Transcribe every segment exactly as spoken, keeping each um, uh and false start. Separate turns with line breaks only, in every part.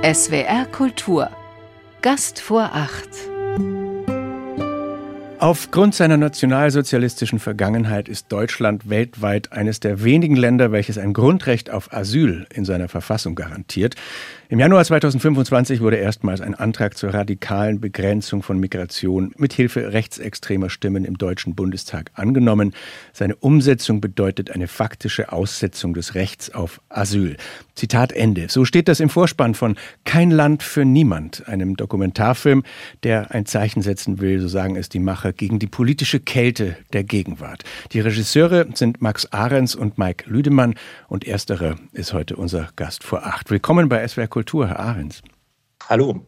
S W R Kultur. Gast vor acht.
Aufgrund seiner nationalsozialistischen Vergangenheit ist Deutschland weltweit eines der wenigen Länder, welches ein Grundrecht auf Asyl in seiner Verfassung garantiert. Im Januar zweitausendfünfundzwanzig wurde erstmals ein Antrag zur radikalen Begrenzung von Migration mithilfe rechtsextremer Stimmen im Deutschen Bundestag angenommen. Seine Umsetzung bedeutet eine faktische Aussetzung des Rechts auf Asyl. Zitat Ende. So steht das im Vorspann von Kein Land für niemand, einem Dokumentarfilm, der ein Zeichen setzen will, so sagen es die Macher, gegen die politische Kälte der Gegenwart. Die Regisseure sind Max Ahrens und Mike Lüdemann und ersterer ist heute unser Gast vor acht. Willkommen bei S W R Kultur, Herr Ahrens.
Hallo.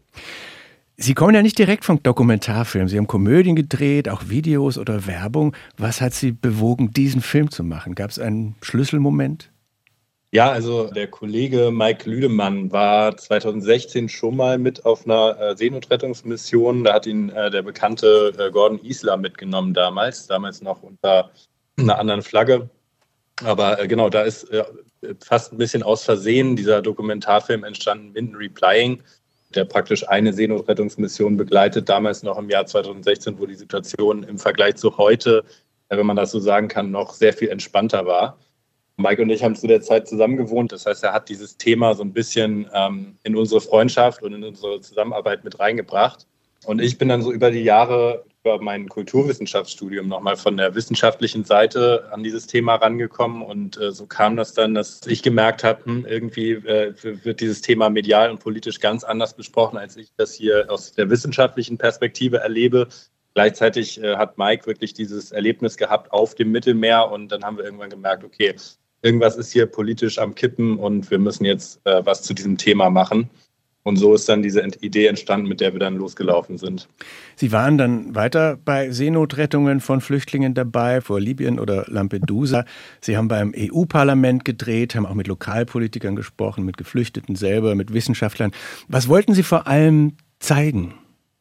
Sie kommen ja nicht direkt vom Dokumentarfilm. Sie haben Komödien gedreht, auch Videos oder Werbung. Was hat Sie bewogen, diesen Film zu machen? Gab es einen Schlüsselmoment?
Ja, also der Kollege Mike Lüdemann war zweitausendsechzehn schon mal mit auf einer äh, Seenotrettungsmission. Da hat ihn äh, der bekannte äh, Gordon Isler mitgenommen damals, damals noch unter einer anderen Flagge. Aber äh, genau, da ist äh, fast ein bisschen aus Versehen dieser Dokumentarfilm entstanden, Minden Replying, der praktisch eine Seenotrettungsmission begleitet, damals noch im Jahr zweitausendsechzehn, wo die Situation im Vergleich zu heute, äh, wenn man das so sagen kann, noch sehr viel entspannter war. Mike und ich haben zu der Zeit zusammen gewohnt. Das heißt, er hat dieses Thema so ein bisschen ähm, in unsere Freundschaft und in unsere Zusammenarbeit mit reingebracht. Und ich bin dann so über die Jahre, über mein Kulturwissenschaftsstudium nochmal von der wissenschaftlichen Seite an dieses Thema rangekommen. Und äh, so kam das dann, dass ich gemerkt habe, hm, irgendwie äh, wird dieses Thema medial und politisch ganz anders besprochen, als ich das hier aus der wissenschaftlichen Perspektive erlebe. Gleichzeitig äh, hat Mike wirklich dieses Erlebnis gehabt auf dem Mittelmeer. Und dann haben wir irgendwann gemerkt, okay, irgendwas ist hier politisch am Kippen und wir müssen jetzt äh, was zu diesem Thema machen. Und so ist dann diese Idee entstanden, mit der wir dann losgelaufen sind.
Sie waren dann weiter bei Seenotrettungen von Flüchtlingen dabei, vor Libyen oder Lampedusa. Sie haben beim E U-Parlament gedreht, haben auch mit Lokalpolitikern gesprochen, mit Geflüchteten selber, mit Wissenschaftlern. Was wollten Sie vor allem zeigen?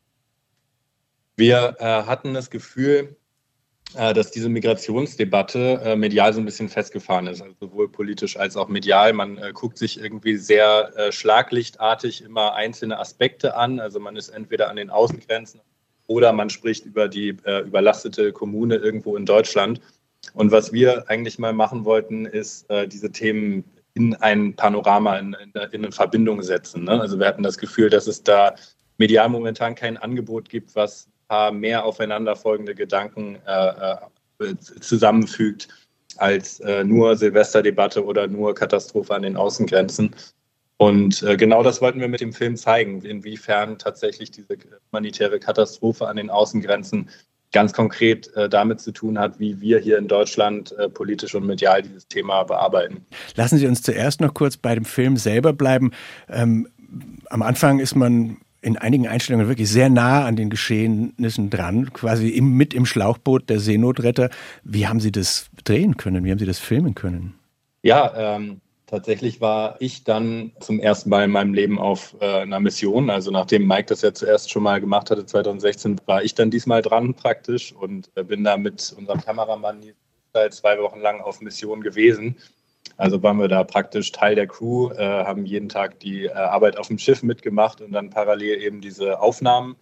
Wir äh, hatten das Gefühl, dass diese Migrationsdebatte äh, medial so ein bisschen festgefahren ist, also sowohl politisch als auch medial. Man äh, guckt sich irgendwie sehr äh, schlaglichtartig immer einzelne Aspekte an. Also man ist entweder an den Außengrenzen oder man spricht über die äh, überlastete Kommune irgendwo in Deutschland. Und was wir eigentlich mal machen wollten, ist äh, diese Themen in ein Panorama, in, in, in eine Verbindung setzen. Ne? Also wir hatten das Gefühl, dass es da medial momentan kein Angebot gibt, was mehr aufeinanderfolgende Gedanken äh, zusammenfügt als äh, nur Silvesterdebatte oder nur Katastrophe an den Außengrenzen. Und äh, genau das wollten wir mit dem Film zeigen, inwiefern tatsächlich diese humanitäre Katastrophe an den Außengrenzen ganz konkret äh, damit zu tun hat, wie wir hier in Deutschland äh, politisch und medial dieses Thema bearbeiten.
Lassen Sie uns zuerst noch kurz bei dem Film selber bleiben. Ähm, am Anfang ist man in einigen Einstellungen wirklich sehr nah an den Geschehnissen dran, quasi im, mit im Schlauchboot der Seenotretter. Wie haben Sie das drehen können? Wie haben Sie das filmen können?
Ja, ähm, tatsächlich war ich dann zum ersten Mal in meinem Leben auf äh, einer Mission. Also nachdem Mike das ja zuerst schon mal gemacht hatte, zweitausendsechzehn, war ich dann diesmal dran praktisch und äh, bin da mit unserem Kameramann zwei Wochen lang auf Mission gewesen. Also waren wir da praktisch Teil der Crew, äh, haben jeden Tag die äh, Arbeit auf dem Schiff mitgemacht und dann parallel eben diese Aufnahmen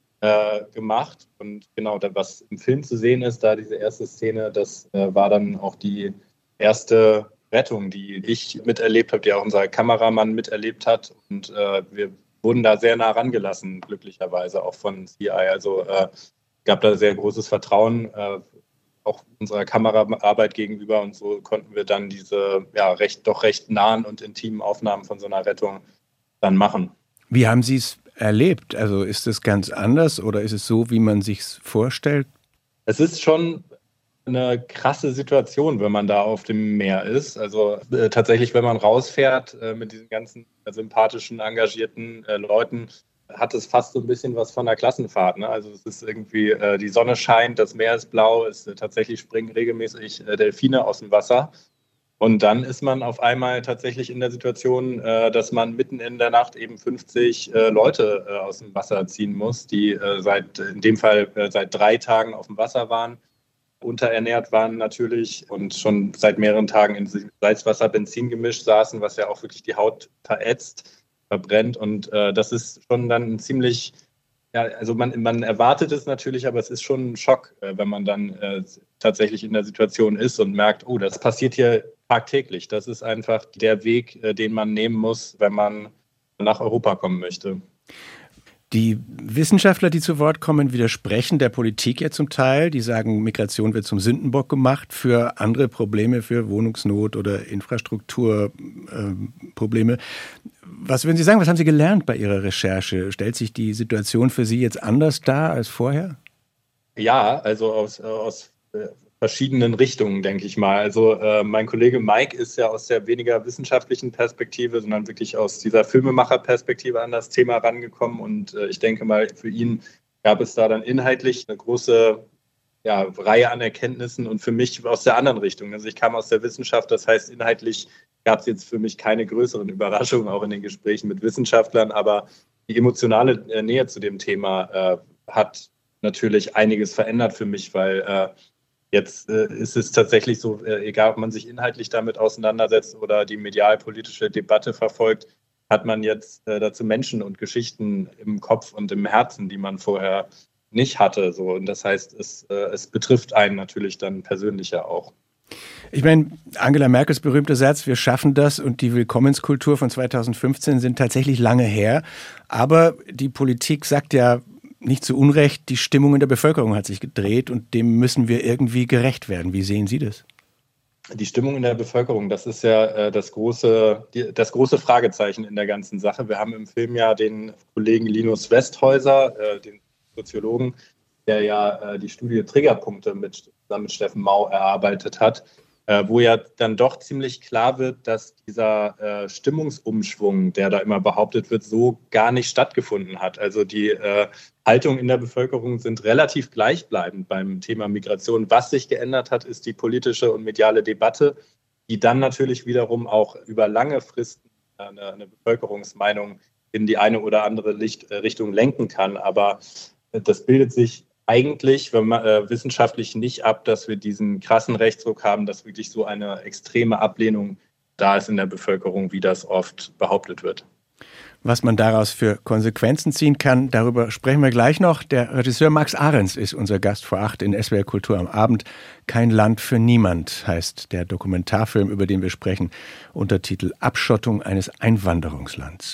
äh, gemacht. Und genau, da, was im Film zu sehen ist, da diese erste Szene, das äh, war dann auch die erste Rettung, die ich miterlebt habe, die auch unser Kameramann miterlebt hat. Und äh, wir wurden da sehr nah rangelassen, glücklicherweise auch von C I. Also äh, gab da sehr großes Vertrauen, äh, auch unserer Kameraarbeit gegenüber, und so konnten wir dann diese ja recht doch recht nahen und intimen Aufnahmen von so einer Rettung dann machen.
Wie haben Sie es erlebt? Also ist es ganz anders oder ist es so, wie man sich es vorstellt?
Es ist schon eine krasse Situation, wenn man da auf dem Meer ist. Also äh, tatsächlich, wenn man rausfährt äh, mit diesen ganzen äh, sympathischen, engagierten äh, Leuten, hat es fast so ein bisschen was von einer Klassenfahrt. Ne? Also es ist irgendwie, äh, die Sonne scheint, das Meer ist blau, es äh, tatsächlich springen regelmäßig äh, Delfine aus dem Wasser. Und dann ist man auf einmal tatsächlich in der Situation, äh, dass man mitten in der Nacht eben fünfzig äh, Leute äh, aus dem Wasser ziehen muss, die äh, seit, in dem Fall äh, seit drei Tagen auf dem Wasser waren, unterernährt waren natürlich und schon seit mehreren Tagen in Salzwasser, Benzin gemischt saßen, was ja auch wirklich die Haut verätzt. verbrennt. Und äh, das ist schon dann ein ziemlich, ja, also man, man erwartet es natürlich, aber es ist schon ein Schock, äh, wenn man dann äh, tatsächlich in der Situation ist und merkt, oh, das passiert hier tagtäglich. Das ist einfach der Weg, äh, den man nehmen muss, wenn man nach Europa kommen möchte.
Die Wissenschaftler, die zu Wort kommen, widersprechen der Politik ja zum Teil. Die sagen, Migration wird zum Sündenbock gemacht für andere Probleme, für Wohnungsnot oder Infrastrukturprobleme. Äh, Was würden Sie sagen, was haben Sie gelernt bei Ihrer Recherche? Stellt sich die Situation für Sie jetzt anders dar als vorher?
Ja, also aus, aus verschiedenen Richtungen, denke ich mal. Also äh, mein Kollege Mike ist ja aus der weniger wissenschaftlichen Perspektive, sondern wirklich aus dieser Filmemacherperspektive an das Thema rangekommen. Und äh, ich denke mal, für ihn gab es da dann inhaltlich eine große ja, Reihe an Erkenntnissen und für mich aus der anderen Richtung. Also ich kam aus der Wissenschaft, das heißt, inhaltlich gab es jetzt für mich keine größeren Überraschungen, auch in den Gesprächen mit Wissenschaftlern. Aber die emotionale äh, Nähe zu dem Thema äh, hat natürlich einiges verändert für mich, weil äh, Jetzt äh, ist es tatsächlich so, äh, egal ob man sich inhaltlich damit auseinandersetzt oder die medialpolitische Debatte verfolgt, hat man jetzt äh, dazu Menschen und Geschichten im Kopf und im Herzen, die man vorher nicht hatte. So. Und das heißt, es, äh, es betrifft einen natürlich dann persönlicher auch.
Ich meine, Angela Merkels berühmter Satz, wir schaffen das und die Willkommenskultur von zweitausendfünfzehn sind tatsächlich lange her. Aber die Politik sagt ja, nicht zu Unrecht, die Stimmung in der Bevölkerung hat sich gedreht und dem müssen wir irgendwie gerecht werden. Wie sehen Sie das?
Die Stimmung in der Bevölkerung, das ist ja äh, das große, die, das große Fragezeichen in der ganzen Sache. Wir haben im Film ja den Kollegen Linus Westhäuser, äh, den Soziologen, der ja äh, die Studie Triggerpunkte mit, zusammen mit Steffen Mau erarbeitet hat, äh, wo ja dann doch ziemlich klar wird, dass dieser äh, Stimmungsumschwung, der da immer behauptet wird, so gar nicht stattgefunden hat. Also die äh, Haltungen in der Bevölkerung sind relativ gleichbleibend beim Thema Migration. Was sich geändert hat, ist die politische und mediale Debatte, die dann natürlich wiederum auch über lange Fristen eine, eine Bevölkerungsmeinung in die eine oder andere Licht, äh, Richtung lenken kann. Aber äh, das bildet sich eigentlich wenn man, äh, wissenschaftlich nicht ab, dass wir diesen krassen Rechtsruck haben, dass wirklich so eine extreme Ablehnung da ist in der Bevölkerung, wie das oft behauptet wird.
Was man daraus für Konsequenzen ziehen kann, darüber sprechen wir gleich noch. Der Regisseur Max Ahrens ist unser Gast vor acht in S W R Kultur am Abend. Kein Land für niemand heißt der Dokumentarfilm, über den wir sprechen. Untertitel Abschottung eines Einwanderungslands.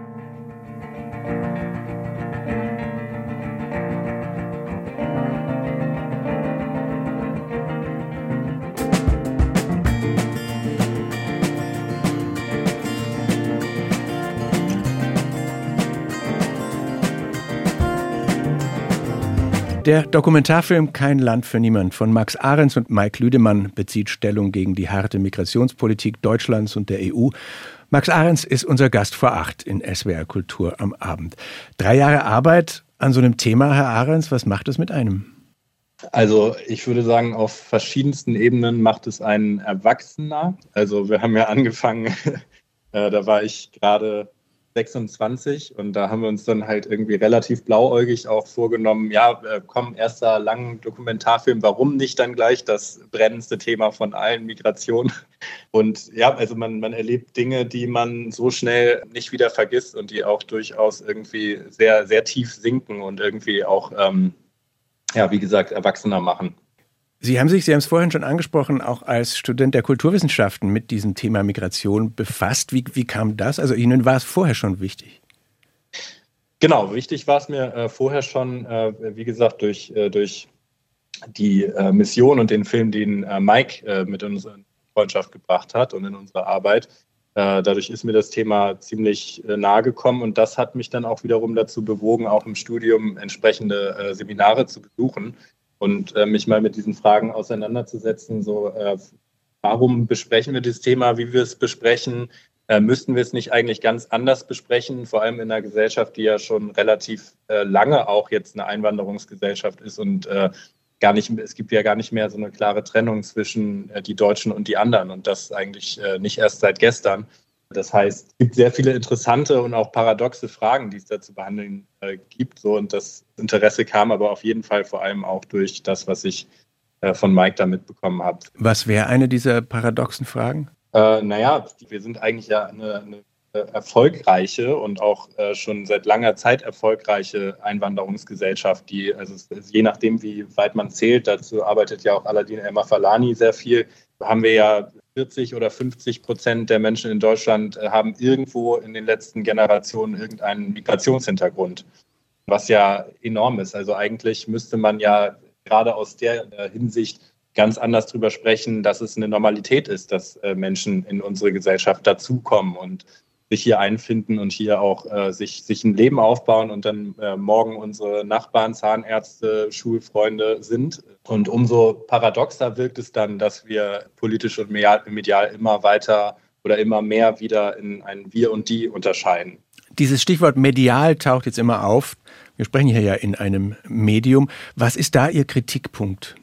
Der Dokumentarfilm Kein Land für niemand von Max Ahrens und Mike Lüdemann bezieht Stellung gegen die harte Migrationspolitik Deutschlands und der E U. Max Ahrens ist unser Gast vor acht in S W R Kultur am Abend. Drei Jahre Arbeit an so einem Thema, Herr Ahrens, was macht es mit einem?
Also ich würde sagen, auf verschiedensten Ebenen macht es einen erwachsener. Also wir haben ja angefangen, äh, da war ich gerade sechsundzwanzig und da haben wir uns dann halt irgendwie relativ blauäugig auch vorgenommen, ja, komm, erster langen Dokumentarfilm, warum nicht dann gleich das brennendste Thema von allen, Migration? Und ja, also man, man erlebt Dinge, die man so schnell nicht wieder vergisst und die auch durchaus irgendwie sehr, sehr tief sinken und irgendwie auch, ähm, ja, wie gesagt, erwachsener machen.
Sie haben sich, Sie haben es vorhin schon angesprochen, auch als Student der Kulturwissenschaften mit diesem Thema Migration befasst. Wie, wie kam das? Also Ihnen war es vorher schon wichtig?
Genau, wichtig war es mir äh, vorher schon, äh, wie gesagt, durch, äh, durch die äh, Mission und den Film, den äh, Mike äh, mit uns in Freundschaft gebracht hat und in unsere Arbeit. Äh, dadurch ist mir das Thema ziemlich äh, nahe gekommen und das hat mich dann auch wiederum dazu bewogen, auch im Studium entsprechende äh, Seminare zu besuchen. Und äh, mich mal mit diesen Fragen auseinanderzusetzen, so äh, warum besprechen wir das Thema, wie wir es besprechen, äh, müssten wir es nicht eigentlich ganz anders besprechen, vor allem in einer Gesellschaft, die ja schon relativ äh, lange auch jetzt eine Einwanderungsgesellschaft ist und äh, gar nicht, es gibt ja gar nicht mehr so eine klare Trennung zwischen äh, die Deutschen und die anderen und das eigentlich äh, nicht erst seit gestern. Das heißt, es gibt sehr viele interessante und auch paradoxe Fragen, die es da zu behandeln äh, gibt. So, und das Interesse kam aber auf jeden Fall vor allem auch durch das, was ich äh, von Mike da mitbekommen habe.
Was wäre eine dieser paradoxen Fragen?
Äh, naja, wir sind eigentlich ja eine, eine äh, erfolgreiche und auch äh, schon seit langer Zeit erfolgreiche Einwanderungsgesellschaft, die, also je nachdem, wie weit man zählt, dazu arbeitet ja auch Aladin El-Mafalani sehr viel, haben wir ja vierzig oder fünfzig Prozent der Menschen in Deutschland äh, haben irgendwo in den letzten Generationen irgendeinen Migrationshintergrund, was ja enorm ist. Also eigentlich müsste man ja gerade aus der äh, Hinsicht ganz anders drüber sprechen, dass es eine Normalität ist, dass äh, Menschen in unsere Gesellschaft dazukommen und sich hier einfinden und hier auch äh, sich, sich ein Leben aufbauen und dann äh, morgen unsere Nachbarn, Zahnärzte, Schulfreunde sind. Und umso paradoxer wirkt es dann, dass wir politisch und medial, medial immer weiter oder immer mehr wieder in ein Wir und Die unterscheiden.
Dieses Stichwort medial taucht jetzt immer auf. Wir sprechen hier ja in einem Medium. Was ist da Ihr Kritikpunkt?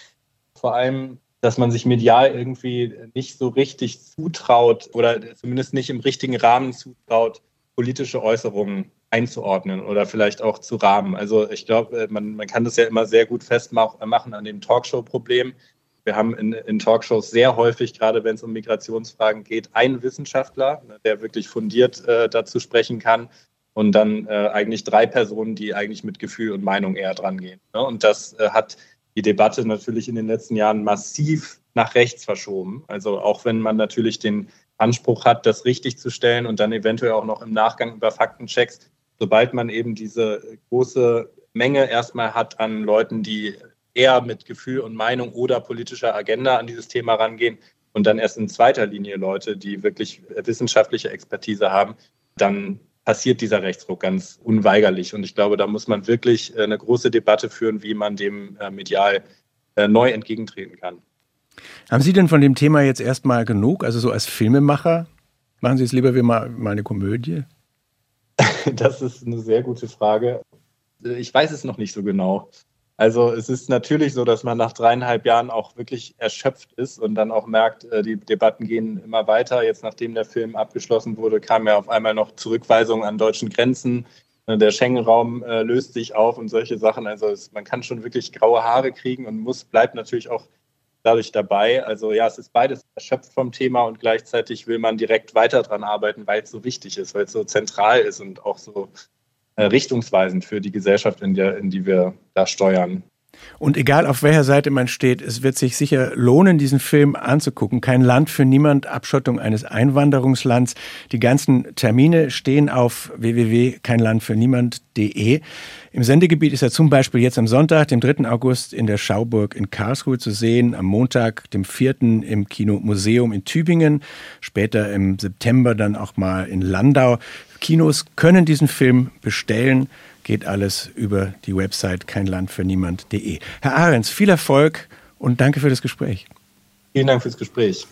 Vor allem, dass man sich medial irgendwie nicht so richtig zutraut oder zumindest nicht im richtigen Rahmen zutraut, politische Äußerungen einzuordnen oder vielleicht auch zu rahmen. Also ich glaube, man, man kann das ja immer sehr gut festmachen an dem Talkshow-Problem. Wir haben in, in Talkshows sehr häufig, gerade wenn es um Migrationsfragen geht, einen Wissenschaftler, der wirklich fundiert äh, dazu sprechen kann und dann äh, eigentlich drei Personen, die eigentlich mit Gefühl und Meinung eher dran gehen. Ne? Und das äh, hat die Debatte natürlich in den letzten Jahren massiv nach rechts verschoben. Also auch wenn man natürlich den Anspruch hat, das richtig zu stellen und dann eventuell auch noch im Nachgang über Faktenchecks, sobald man eben diese große Menge erstmal hat an Leuten, die eher mit Gefühl und Meinung oder politischer Agenda an dieses Thema rangehen und dann erst in zweiter Linie Leute, die wirklich wissenschaftliche Expertise haben, dann passiert dieser Rechtsruck ganz unweigerlich. Und ich glaube, da muss man wirklich eine große Debatte führen, wie man dem medial neu entgegentreten kann.
Haben Sie denn von dem Thema jetzt erstmal genug? Also so als Filmemacher, machen Sie es lieber wie mal, mal eine Komödie?
Das ist eine sehr gute Frage. Ich weiß es noch nicht so genau. Also es ist natürlich so, dass man nach dreieinhalb Jahren auch wirklich erschöpft ist und dann auch merkt, die Debatten gehen immer weiter. Jetzt, nachdem der Film abgeschlossen wurde, kam ja auf einmal noch Zurückweisungen an deutschen Grenzen. Der Schengen-Raum äh, löst sich auf und solche Sachen. Also es, man kann schon wirklich graue Haare kriegen und muss, bleibt natürlich auch dadurch dabei. Also ja, es ist beides erschöpft vom Thema und gleichzeitig will man direkt weiter dran arbeiten, weil es so wichtig ist, weil es so zentral ist und auch so richtungsweisend für die Gesellschaft, in, der, in die wir da steuern.
Und egal auf welcher Seite man steht, es wird sich sicher lohnen, diesen Film anzugucken. Kein Land für niemand, Abschottung eines Einwanderungslands. Die ganzen Termine stehen auf w w w punkt kein land für niemand punkt d e. Im Sendegebiet ist er zum Beispiel jetzt am Sonntag, dem dritten August, in der Schauburg in Karlsruhe zu sehen, am Montag, dem vierten im Kino Museum in Tübingen, später im September dann auch mal in Landau. Kinos können diesen Film bestellen. Geht alles über die Website kein land für niemand punkt d e. Herr Ahrens, viel Erfolg und danke für das Gespräch.
Vielen Dank fürs Gespräch.